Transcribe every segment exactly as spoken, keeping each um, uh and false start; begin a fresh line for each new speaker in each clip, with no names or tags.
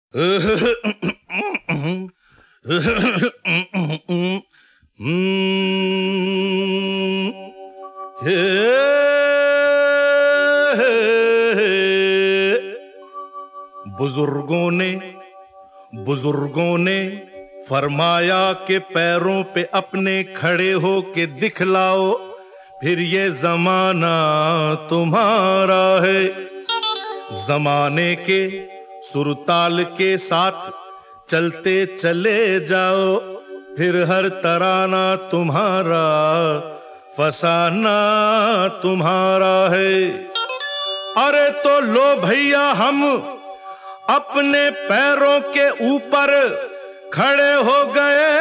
बुजुर्गों ने बुजुर्गों ने फरमाया कि पैरों पे अपने खड़े हो के दिखलाओ, फिर ये जमाना तुम्हारा है। जमाने के सुरताल के साथ चलते चले जाओ, फिर हर तराना तुम्हारा, फसाना तुम्हारा है। अरे तो लो भैया हम अपने पैरों के ऊपर खड़े हो गए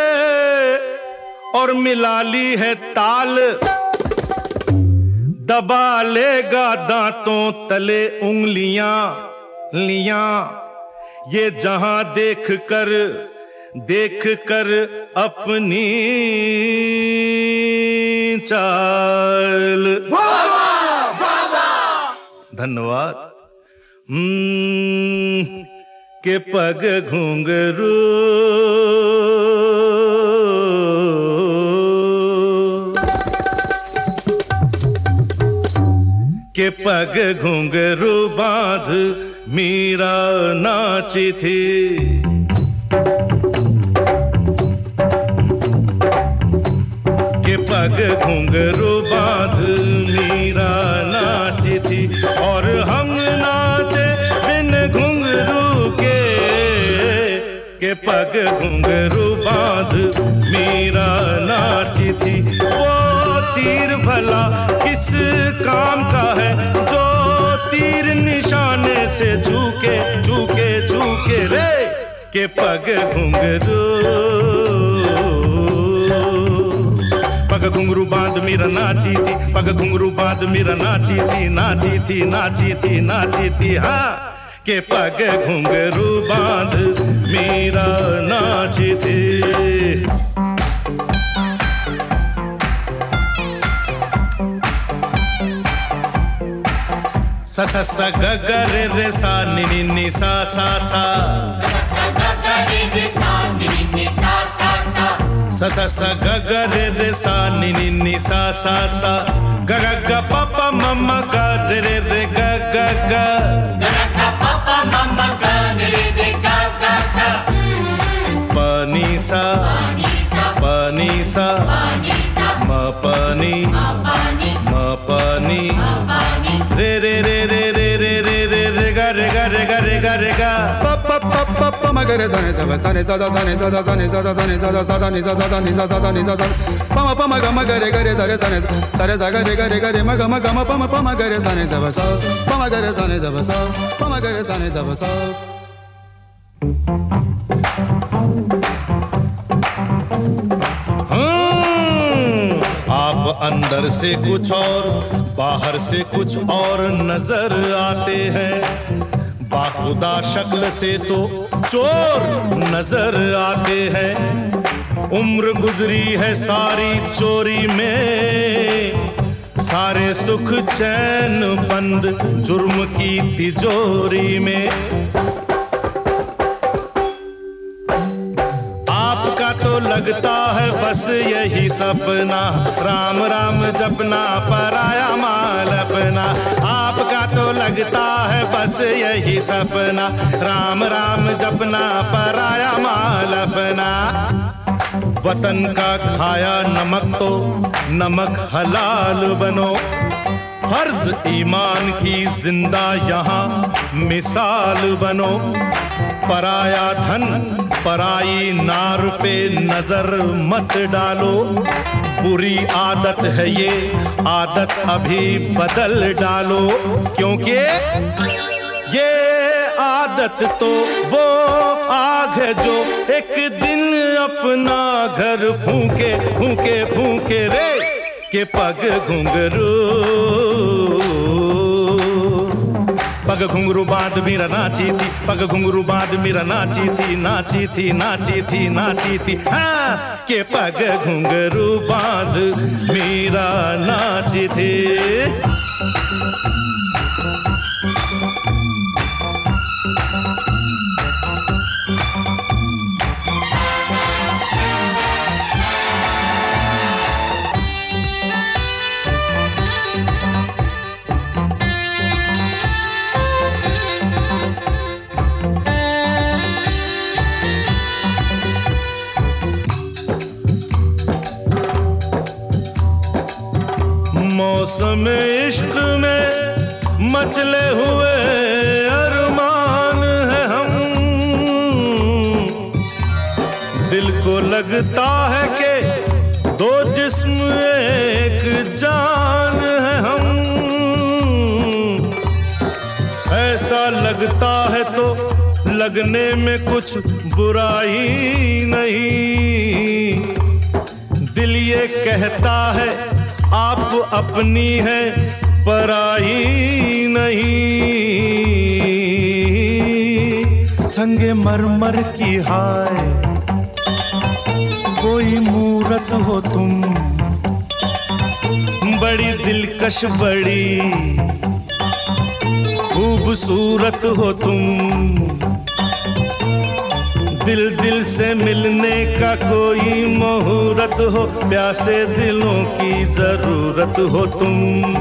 और मिला ली है ताल, दबा लेगा दांतों तले उंगलियां लियां, ये जहां देख कर देख कर अपनी चाल। धन्यवाद। हम्म के पग घुंघरू के पग घुंघरू बांध मीरा नाची थी। के पग घुंघरू बांध मीरा नाची थी और हम नाचे बिन घुंघरू के। के पग घुंघरू बांध मीरा नाची थी। वो तीर भला किस काम का है जो तीर निशाने से चूके चूके चूके रे। के पग घुंघरू पग घुंघरू बांध मीरा नाची थी, पग घुंघरू बांध मीरा नाची थी, नाची थी नाची थी नाची थी। हाँ के पग घुंघरू बांध मीरा नाची थी। सा सा सा ग ग रे रे सा नि नि नि सा सा सा। सा सा सा ग ग रे रे सा नि नि नि सा सा सा। ग ग ग प प म म ग रे रे रे ग ग ग। ग ग प प म म ग रे रे रे ग ग ग। प नि सा प नि सा म प नि म प नि रे रे रे रे रे रे रे रे रे गा रे गा रे गा रे गा रे गा। प प प प प म ग रे ध नि ध ब सा नि सा ध सा नि सा ध सा नि सा ध सा नि सा ध सा ध नि सा सा ध नि सा सा ध नि सा सा। प म प म ग म ग रे ग रे सा रे सा नि सा रे सा ग रे ग रे ग रे म ग म ग म प म प म ग रे सा नि ध ब सा। प म ग रे सा नि ध ब सा प म ग रे सा नि ध ब सा। आप अंदर से कुछ और बाहर से कुछ और नजर आते हैं, बाखुदा शक्ल से तो चोर नजर आते हैं। उम्र गुजरी है सारी चोरी में, सारे सुख चैन बंद जुर्म की तिजोरी में। आपका तो लगता है बस यही सपना, राम राम जपना पराया माल अपना। आपका तो लगता है बस यही सपना, राम राम जपना पराया माल अपना। वतन का खाया नमक तो नमक हलाल बनो, फर्ज ईमान की जिंदा यहाँ मिसाल बनो। पराया धन पराई नार पे नजर मत डालो, बुरी आदत है ये आदत अभी बदल डालो। क्योंकि ये आदत तो वो आग है जो एक दिन अपना घर फूके फूके फूके रे। के पग घुंघरू पग घुंघरू बांध मीरा नाची थी, पग घुंघरू बांध मीरा नाची थी, नाची थी नाची थी नाची थी। हाँ के पग घुंघरू बांध मीरा नाची थी। मौसम इश्क में मचले हुए अरमान है हम। दिल को लगता है कि दो जिस्म एक जान है हम। ऐसा लगता है तो लगने में कुछ बुराई नहीं। दिल ये कहता है आप अपनी है पराई नहीं। संगे मरमर की हाय कोई मूरत हो तुम, बड़ी दिलकश बड़ी खूबसूरत हो तुम। दिल दिल से मिलने का कोई मुहूर्त हो, प्यासे दिलों की जरूरत हो तुम।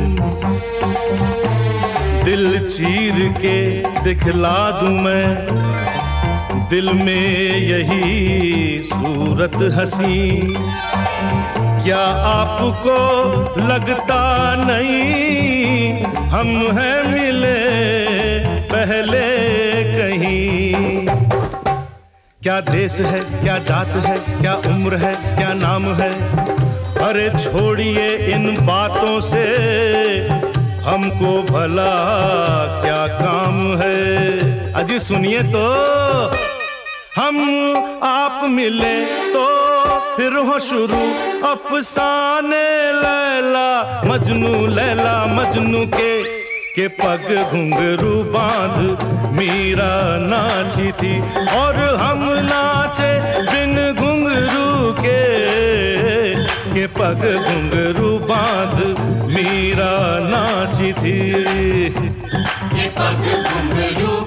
दिल चीर के दिखला दूं मैं दिल में यही सूरत हंसी। क्या आपको लगता नहीं हम हैं मिले पहले कहीं? क्या देश है, क्या जात है, क्या उम्र है, क्या नाम है, अरे छोड़िए इन बातों से हमको भला क्या काम है। अजी सुनिए तो, हम आप मिले तो फिर हो शुरू अफसाने लैला मजनू, लैला मजनू के के पग घुंघरू बांध मीरा नाची थी और हम नाचे बिन घुंघरू के के पग घुंघरू बांध मीरा नाची थी। के पग घुंघरू